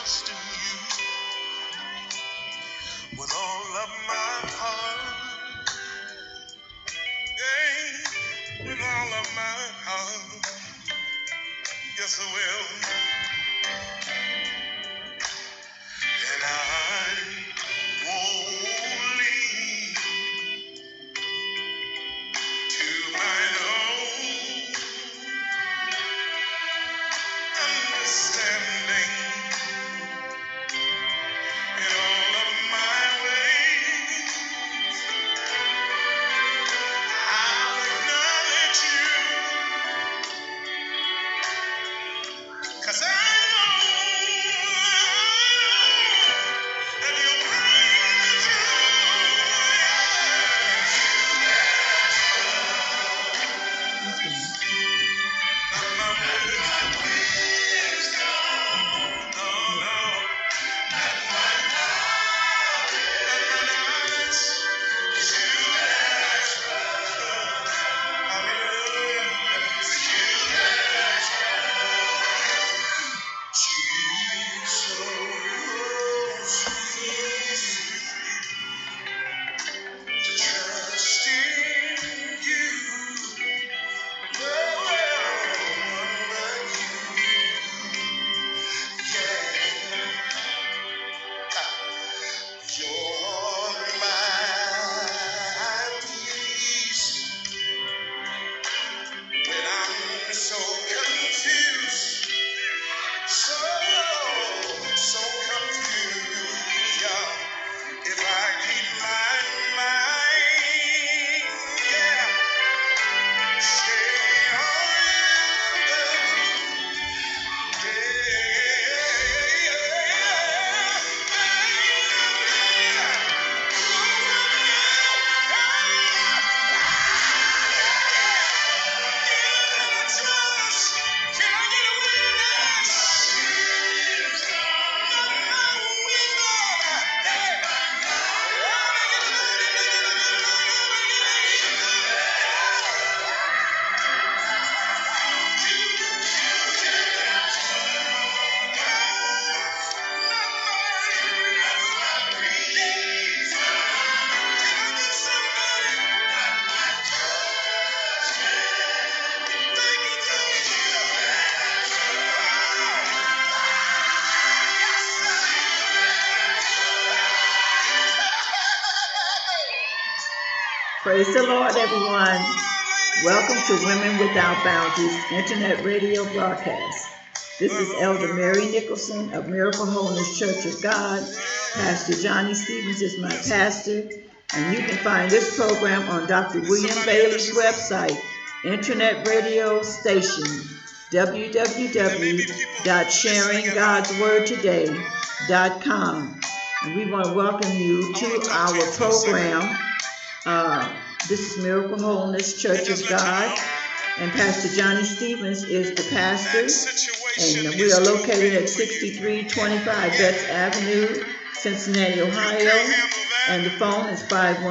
trust in you with all of my heart. Yeah, with all of my heart. Yes, I will. And I won't lean to mine own understanding. In all of my ways, I'll acknowledge you, 'cause I know that you'll bring me through. Not my wisdom, no, no, not my knowledge, it's you that I trust. Hallelujah. It's you that I trust in you. No one but you. Yeah. You're my peace when I'm so confused. So confused, yeah. If I keep my mind, yeah, stay on you, Can I get a witness? Praise the Lord, everyone. Welcome to Women Without Boundaries Internet Radio Broadcast. This is Elder Mary Nicholson of Miracle Wholeness Church of God. Pastor Johnny Stevens is my pastor, and you can find this program on Dr. William Bailey's website, internet radio station, www.sharinggodswordtoday.com. And we want to welcome you to our program. This is Miracle Wholeness Church of God, and Pastor Johnny Stevens is the pastor, and we are located at 6325 Betts Avenue, Cincinnati, Ohio, and the phone is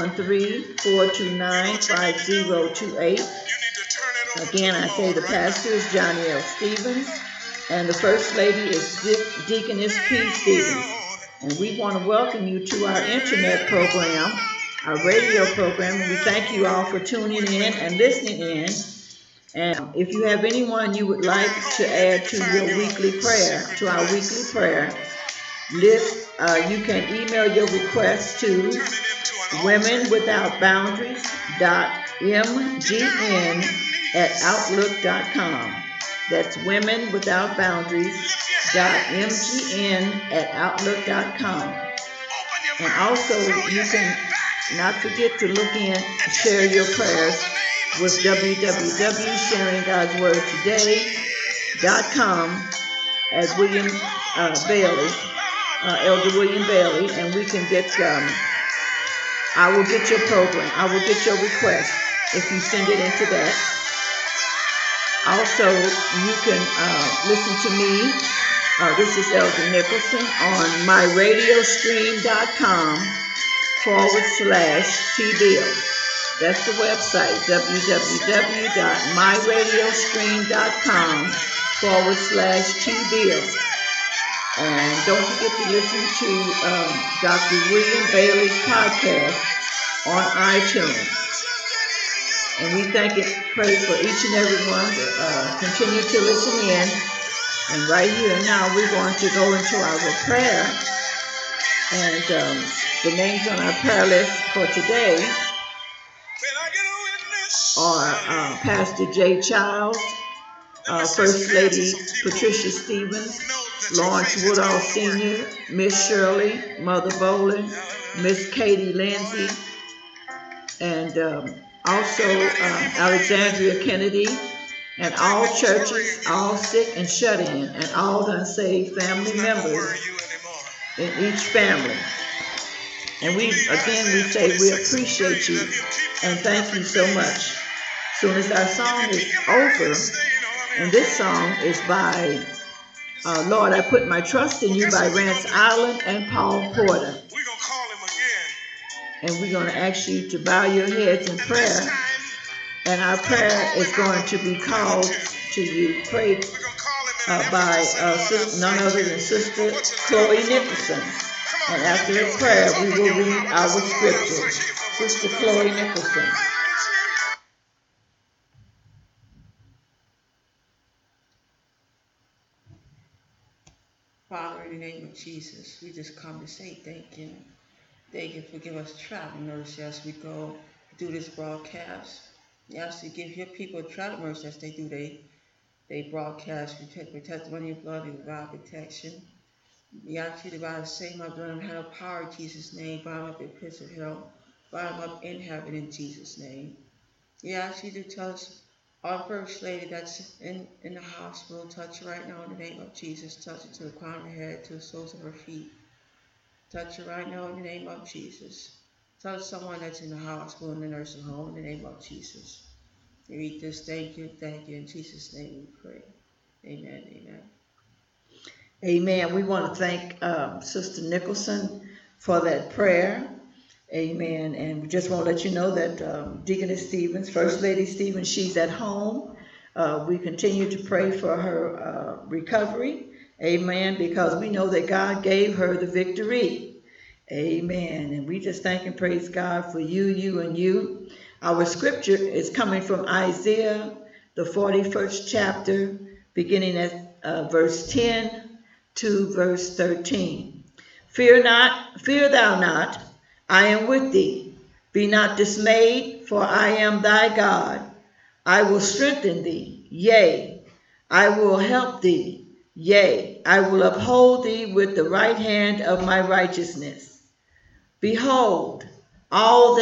513-429-5028. Again, I say the pastor is Johnny L. Stevens, and the first lady is Deaconess P. Stevens, and we want to welcome you to our internet program, our radio program, and we thank you all for tuning in and listening in. And if you have anyone you would like to add to your weekly prayer, to our weekly prayer list, you can email your request to womenwithoutboundaries.mgn@outlook.com. That's womenwithoutboundaries.mgn@outlook.com. And also, you can not forget to look in and share your prayers with www.sharinggodswordtoday.com as William Bailey, Elder William Bailey, and we can get, I will get your program, I will get your request if you send it into that. Also, you can listen to me, this is Elder Nicholson, on myradiostream.com/TBill. That's the website, www.myradiostream.com/TBill. And don't forget to listen to Dr. William Bailey's podcast on iTunes. And we thank and pray for each and every one to continue to listen in. And right here now, we're going to go into our prayer. And the names on our prayer list for today are Pastor Jay Childs, First Lady Patricia Stevens, Lawrence Woodall Sr., Miss Shirley, Mother Boland, Miss Katie Lindsay, and also Alexandria Kennedy, and all churches, all sick and shut in, and all unsaved family members in each family. And we say we appreciate you and thank you so much. As soon as our song is over, and this song is by Lord, I Put My Trust in You by Rance Island and Paul Porter. And we're going to ask you to bow your heads in prayer. And our prayer is going to be called to you, prayed by none other than Sister Chloe Nicholson. And after the prayer, we will read our scripture. Sister Chloe Nicholson. Father, in the name of Jesus, we just come to say thank you. Thank you for giving us traveling mercy as we go through this broadcast. We ask you to give your people traveling mercy as they do they broadcast. We protect them under your blood and divine protection. We ask you to divine save my blood and have a power in Jesus' name. Bind up in pits of hell. Bind them up in heaven in Jesus' name. We ask you to touch our First Lady that's in the hospital. Touch her right now in the name of Jesus. Touch her to the crown of her head, to the soles of her feet. Touch her right now in the name of Jesus. Touch someone that's in the hospital, in the nursing home, in the name of Jesus. We read this, thank you. In Jesus' name we pray. Amen, amen. Amen. We want to thank Sister Nicholson for that prayer. Amen. And we just want to let you know that Deaconess Stevens, First Lady Stevens, she's at home. We continue to pray for her recovery. Amen. Because we know that God gave her the victory. Amen. And we just thank and praise God for you, and you. Our scripture is coming from Isaiah, the 41st chapter, beginning at verse 10 to verse 13. Fear thou not, I am with thee. Be not dismayed, for I am thy God. I will strengthen thee, yea, I will help thee, yea, I will uphold thee with the right hand of my righteousness. Behold, all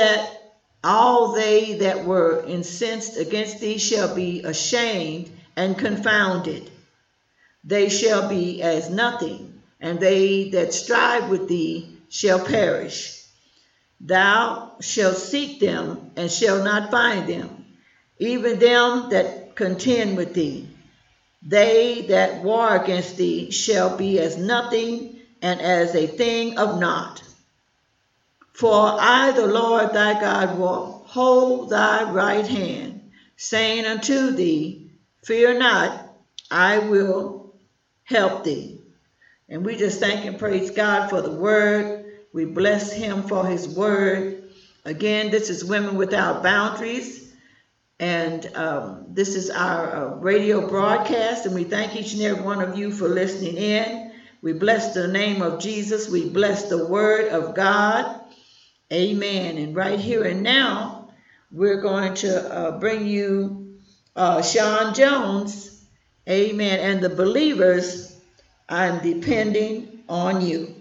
they that were incensed against thee shall be ashamed and confounded. They shall be as nothing, and they that strive with thee shall perish. Thou shalt seek them, and shalt not find them, even them that contend with thee. They that war against thee shall be as nothing, and as a thing of naught. For I, the Lord thy God, will hold thy right hand, saying unto thee, fear not, I will help thee. And we just thank and praise God for the word. We bless him for his word. Again, this is Women Without Boundaries. And this is our radio broadcast. And we thank each and every one of you for listening in. We bless the name of Jesus. We bless the word of God. Amen. And right here and now, we're going to bring you Sean Jones. Amen. And the Believers, I'm depending on you.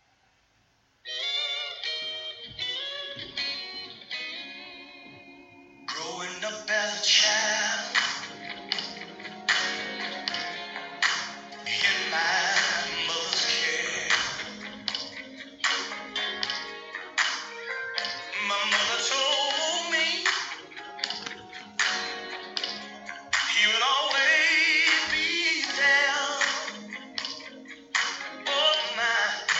Growing up as a child in my mother's care, my mother told me he would always be there. Oh my.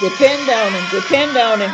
Depend on him. Depend on him.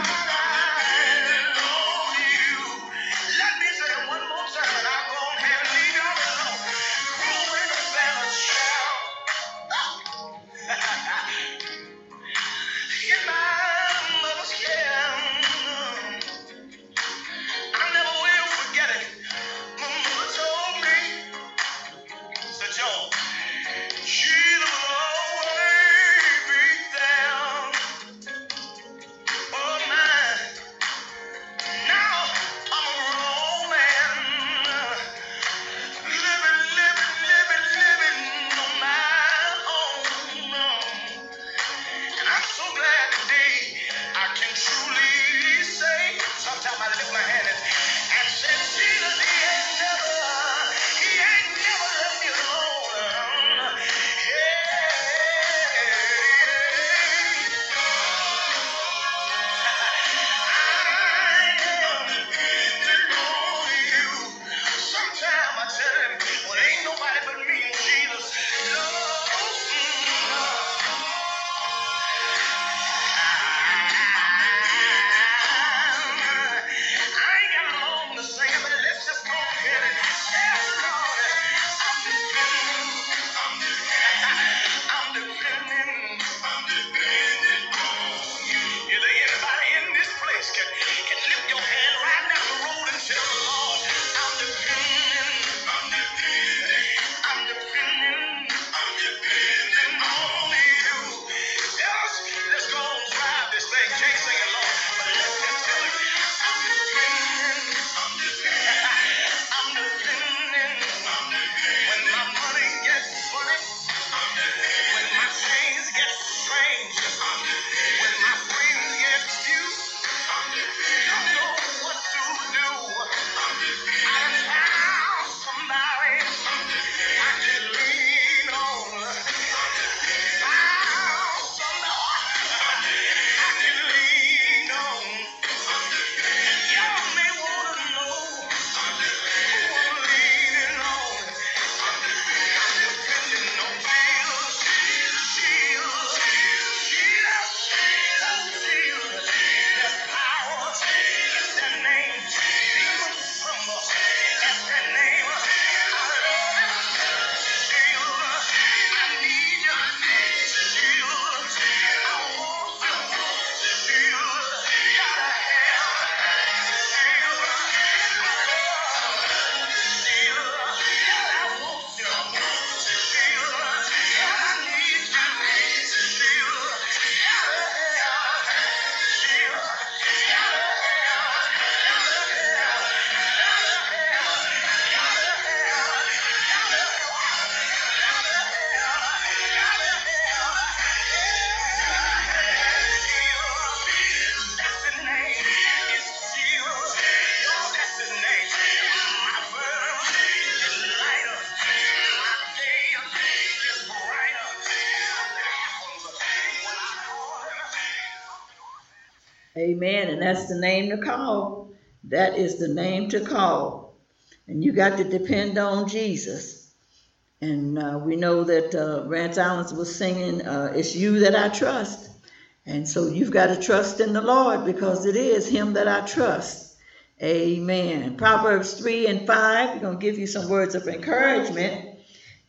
Amen. And that's the name to call. That is the name to call. And you got to depend on Jesus. And we know that Rance Islands was singing, "It's you that I trust." And so you've got to trust in the Lord, because it is him that I trust. Amen. Proverbs 3 and 5, we're going to give you some words of encouragement.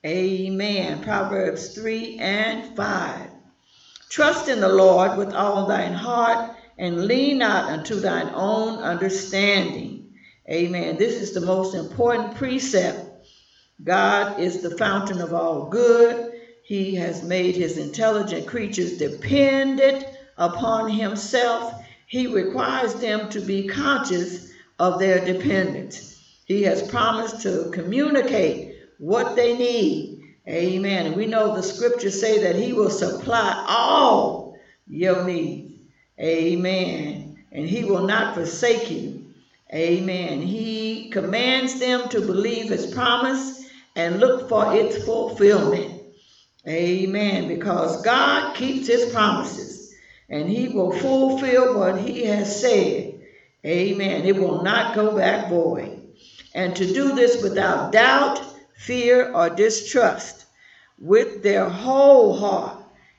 Amen. Proverbs 3 and 5. Trust in the Lord with all thine heart, and lean not unto thine own understanding. Amen. This is the most important precept. God is the fountain of all good. He has made his intelligent creatures dependent upon himself. He requires them to be conscious of their dependence. He has promised to communicate what they need. Amen. And we know the scriptures say that he will supply all your needs. Amen. And he will not forsake you. Amen. He commands them to believe his promise and look for its fulfillment. Amen. Because God keeps his promises, and he will fulfill what he has said. Amen. It will not go back void. And to do this without doubt, fear, or distrust, with their whole heart.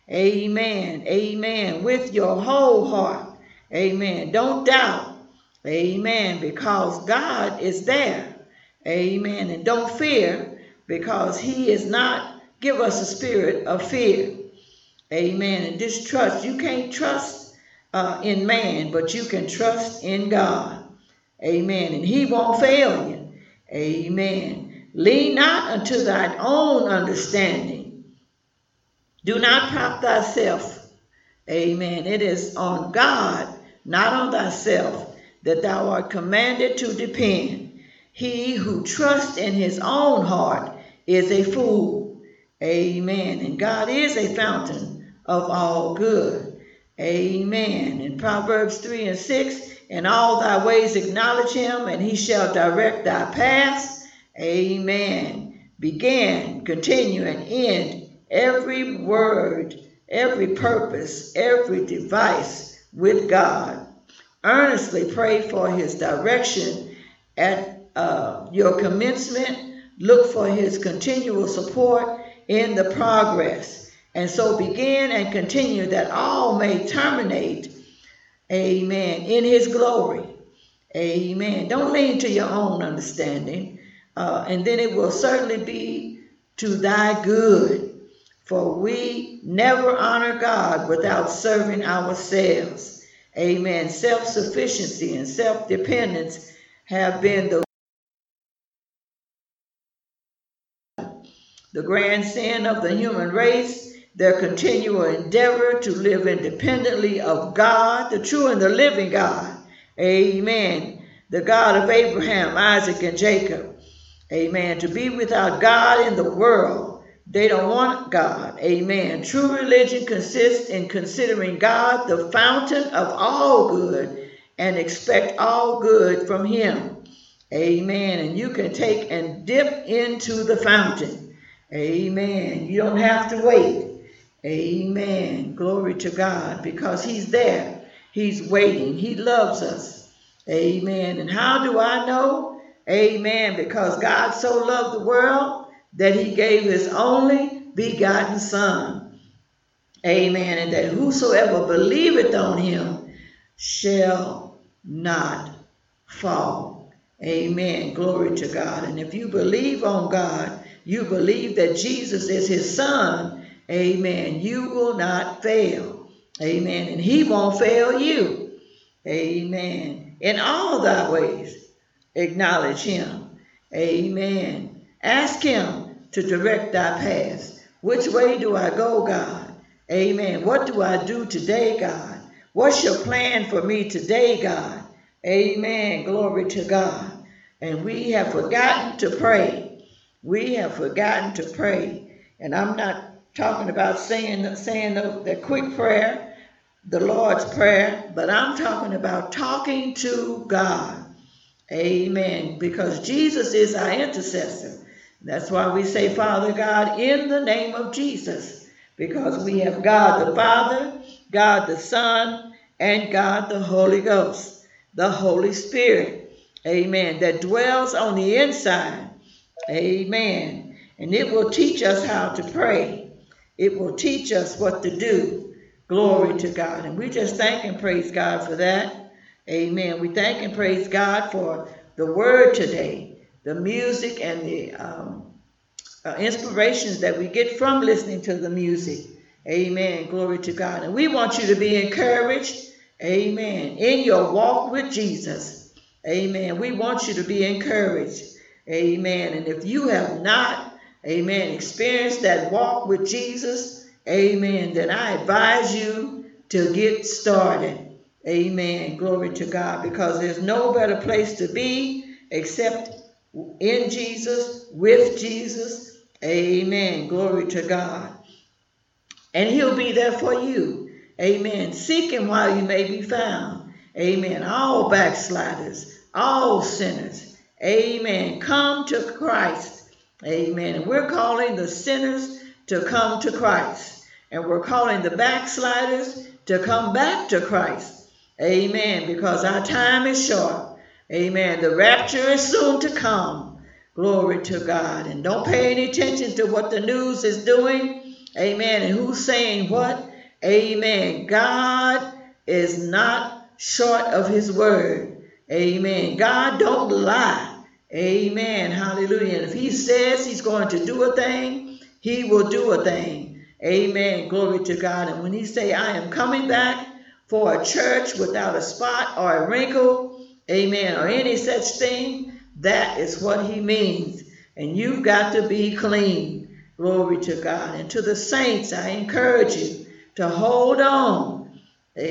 Amen. Amen. With your whole heart. Amen. Don't doubt. Amen. Because God is there. Amen. And don't fear, because he is not give us a spirit of fear. Amen. And distrust. You can't trust in man, but you can trust in God. Amen. And he won't fail you. Amen. Lean not unto thine own understanding. Do not prop thyself. Amen. It is on God, not on thyself, that thou art commanded to depend. He who trusts in his own heart is a fool. Amen. And God is a fountain of all good. Amen. In Proverbs 3:6, in all thy ways acknowledge him, and he shall direct thy paths. Amen. Begin, continue, and end every word, every purpose, every device with God. Earnestly pray for his direction at your commencement. Look for his continual support in the progress. And so begin and continue, that all may terminate, amen, in his glory. Amen. Don't lean to your own understanding. And then it will certainly be to thy good. For we never honor God without serving ourselves. Amen. Self-sufficiency and self-dependence have been the grand sin of the human race. Their continual endeavor to live independently of God, the true and the living God. Amen. The God of Abraham, Isaac, and Jacob. Amen. To be without God in the world. They don't want God. Amen. True religion consists in considering God the fountain of all good and expect all good from him. Amen. And you can take and dip into the fountain. Amen. You don't have to wait. Amen. Glory to God, because he's there. He's waiting. He loves us. Amen. And how do I know? Amen. Because God so loved the world that he gave his only begotten Son. Amen. And that whosoever believeth on him shall not fall. Amen. Glory to God. And if you believe on God, you believe that Jesus is his Son, amen, you will not fail. Amen. And he won't fail you. Amen. In all thy ways, acknowledge him. Amen. Ask him to direct thy paths. Which way do I go, God? Amen. What do I do today, God? What's your plan for me today, God? Amen. Glory to God. And we have forgotten to pray. We have forgotten to pray. And I'm not talking about saying the quick prayer, the Lord's Prayer, but I'm talking about talking to God. Amen. Because Jesus is our intercessor. That's why we say, Father God, in the name of Jesus. Because we have God the Father, God the Son, and God the Holy Ghost, the Holy Spirit. Amen. That dwells on the inside. Amen. And it will teach us how to pray. It will teach us what to do. Glory to God. And we just thank and praise God for that. Amen. We thank and praise God for the word today, the music and the inspirations that we get from listening to the music. Amen. Glory to God. And we want you to be encouraged. Amen. In your walk with Jesus. Amen. We want you to be encouraged. Amen. And if you have not, amen, experienced that walk with Jesus, amen, then I advise you to get started. Amen. Glory to God. Because there's no better place to be except in Jesus, with Jesus. Amen. Glory to God. And he'll be there for you. Amen. Seek him while you may be found. Amen. All backsliders, all sinners. Amen. Come to Christ. Amen. And we're calling the sinners to come to Christ. And we're calling the backsliders to come back to Christ. Amen. Because our time is short. Amen. The rapture is soon to come. Glory to God. And don't pay any attention to what the news is doing. Amen. And who's saying what? Amen. God is not short of his word. Amen. God don't lie. Amen. Hallelujah. And if he says he's going to do a thing, he will do a thing. Amen. Glory to God. And when he say, I am coming back for a church without a spot or a wrinkle, amen, or any such thing, that is what he means. And you've got to be clean. Glory to God. And to the saints, I encourage you to hold on.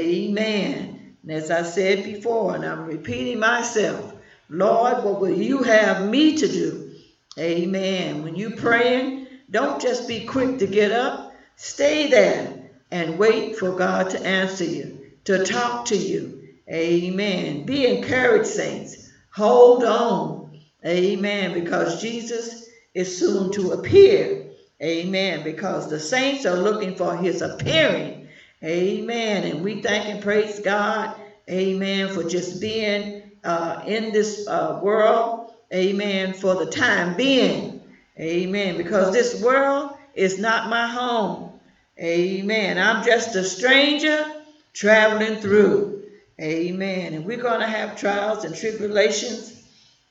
Amen. And as I said before, and I'm repeating myself, Lord, what will you have me to do? Amen. When you praying, don't just be quick to get up. Stay there and wait for God to answer you, to talk to you. Amen. Be encouraged, saints. Hold on. Amen. Because Jesus is soon to appear. Amen. Because the saints are looking for his appearing. Amen. And we thank and praise God. Amen. For just being in this world. Amen. For the time being. Amen. Because this world is not my home. Amen. I'm just a stranger traveling through. Amen. And we're going to have trials and tribulations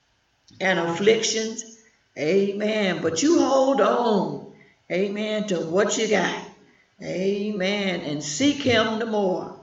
and afflictions. Amen. But you hold on. Amen. To what you got. Amen. And seek him the more.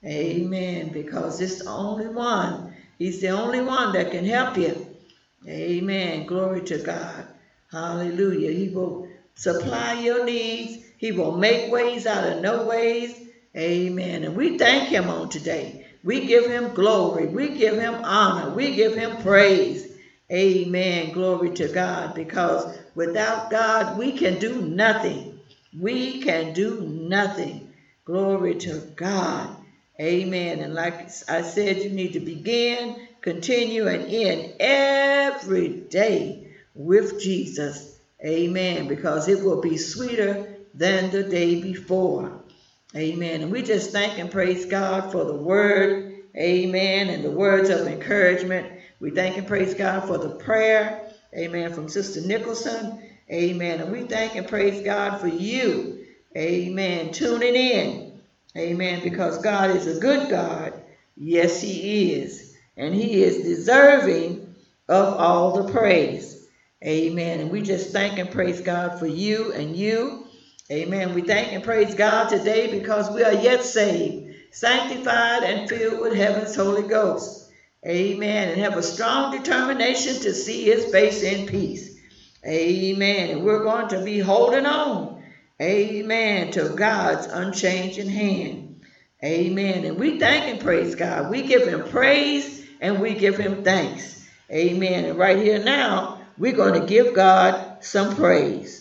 Amen. Because it's the only one. He's the only one that can help you. Amen. Glory to God. Hallelujah. He will supply your needs. He will make ways out of no ways. Amen. And we thank him on today. We give him glory. We give him honor. We give him praise. Amen. Glory to God. Because without God, we can do nothing. We can do nothing. Glory to God. Amen. And like I said, you need to begin, continue, and end every day with Jesus. Amen. Because it will be sweeter than the day before. Amen. And we just thank and praise God for the word. Amen. And the words of encouragement. We thank and praise God for the prayer. Amen. From Sister Nicholson. Amen. And we thank and praise God for you. Amen. Tuning in. Amen. Because God is a good God. Yes, he is. And he is deserving of all the praise. Amen. And we just thank and praise God for you and you. Amen. We thank and praise God today because we are yet saved, sanctified, and filled with heaven's Holy Ghost. Amen. And have a strong determination to see his face in peace. Amen. And we're going to be holding on. Amen. To God's unchanging hand. Amen. And we thank and praise God. We give him praise and we give him thanks. Amen. And right here now, we're going to give God some praise.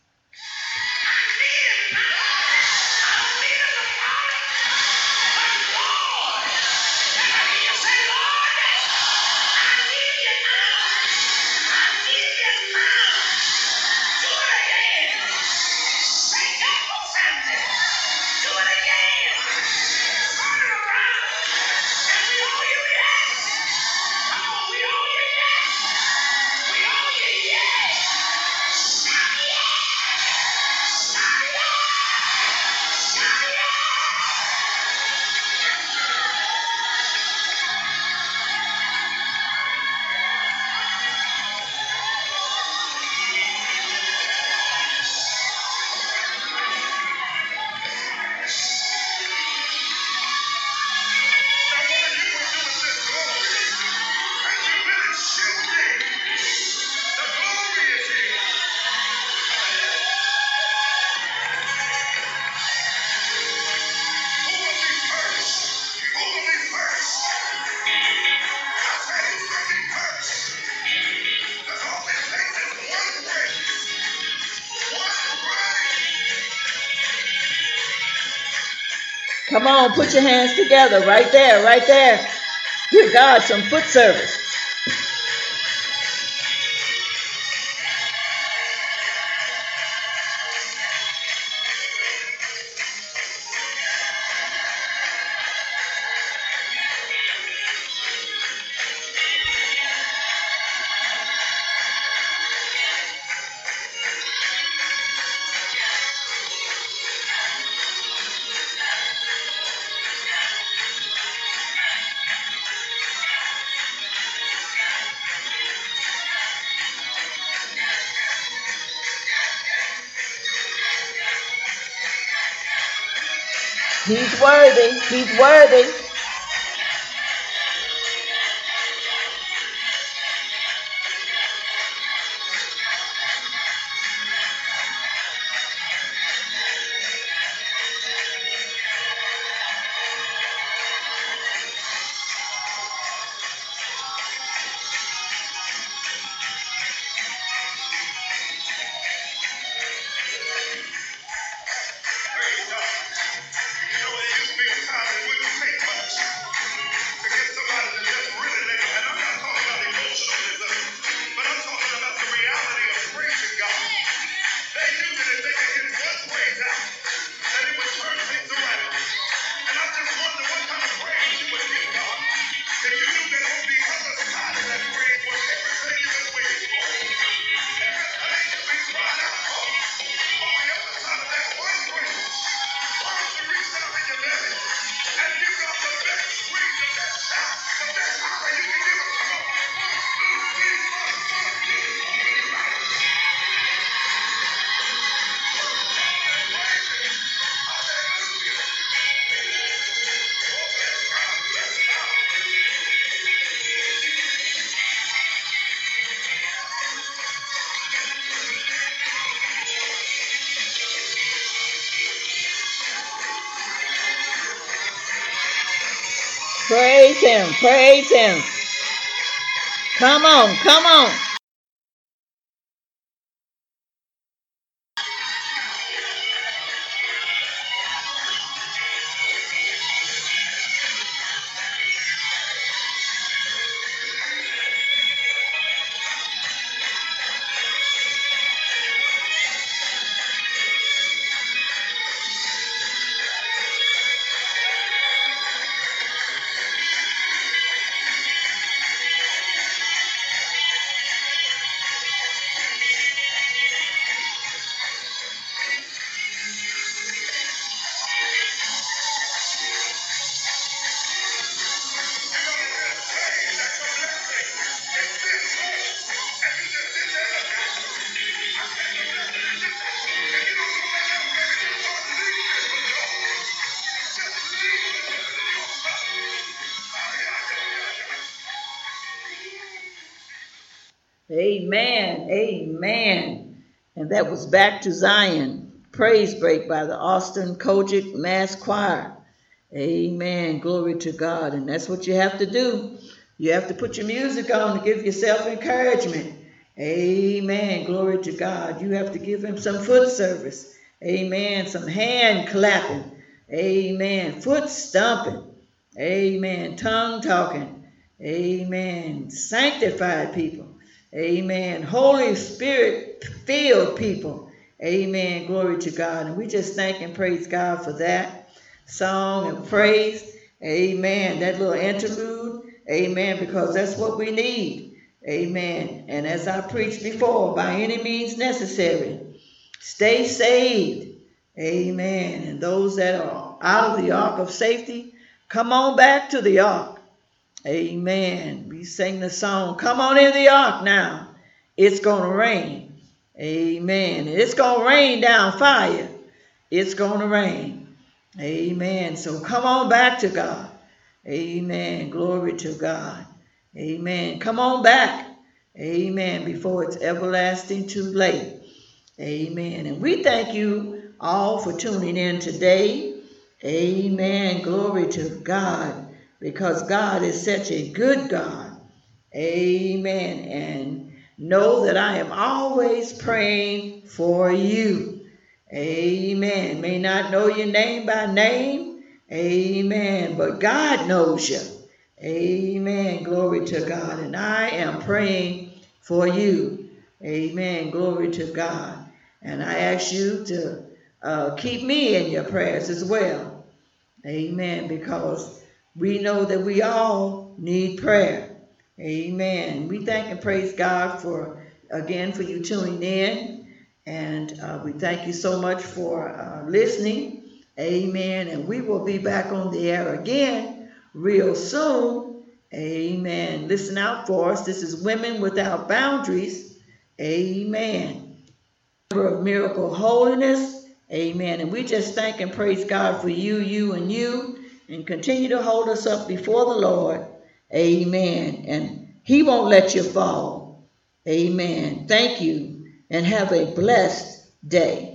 Come on, put your hands together right there, right there. Give God some foot service. He's worthy. He's worthy. Praise God. You know, there used to be a time it wouldn't take much to get somebody to just really let it. And I'm not talking about emotionalism, but I'm talking about the reality of praising God. They knew that if they could get one praise out, that it would turn things around. And I just wonder what kind of praise you would give God if you knew that on the other side of that praise was everything you've been waiting for. Everything you've been crying out for. On the other side of that one praise. Why don't you reach down in your belly and give God the best praise, the best shout, the best honor you can give him? Come on. 1, 2, 3, 4, 1, 2, 3. Praise him. Praise him. Come on. Come on. Amen. Amen. And that was Back to Zion. Praise break by the Austin Kojic Mass Choir. Amen. Glory to God. And that's what you have to do. You have to put your music on to give yourself encouragement. Amen. Glory to God. You have to give him some foot service. Amen. Some hand clapping. Amen. Foot stomping. Amen. Tongue talking. Amen. Sanctified people. Amen. Holy Spirit filled people. Amen. Glory to God. And we just thank and praise God for that song and praise. Amen. That little interlude. Amen. Because that's what we need. Amen. And as I preached before, by any means necessary, stay saved. Amen. And those that are out of the ark of safety, come on back to the ark. Amen. We sing the song, come on in the ark now. It's going to rain. Amen. It's going to rain down fire. It's going to rain. Amen. So come on back to God. Amen. Glory to God. Amen. Come on back. Amen. Before it's everlasting too late. Amen. And we thank you all for tuning in today. Amen. Glory to God. Because God is such a good God. Amen. And know that I am always praying for you. Amen. May not know your name by name. Amen. But God knows you. Amen. Glory to God. And I am praying for you. Amen. Glory to God. And I ask you to keep me in your prayers as well. Amen. Because we know that we all need prayer. Amen. We thank and praise God for you tuning in. And we thank you so much for listening. Amen. And we will be back on the air again real soon. Amen. Listen out for us. This is Women Without Boundaries. Amen. Of Miracle Holiness. Amen. And we just thank and praise God for you, and you, and continue to hold us up before the Lord. Amen. And He won't let you fall. Amen. Thank you, and have a blessed day.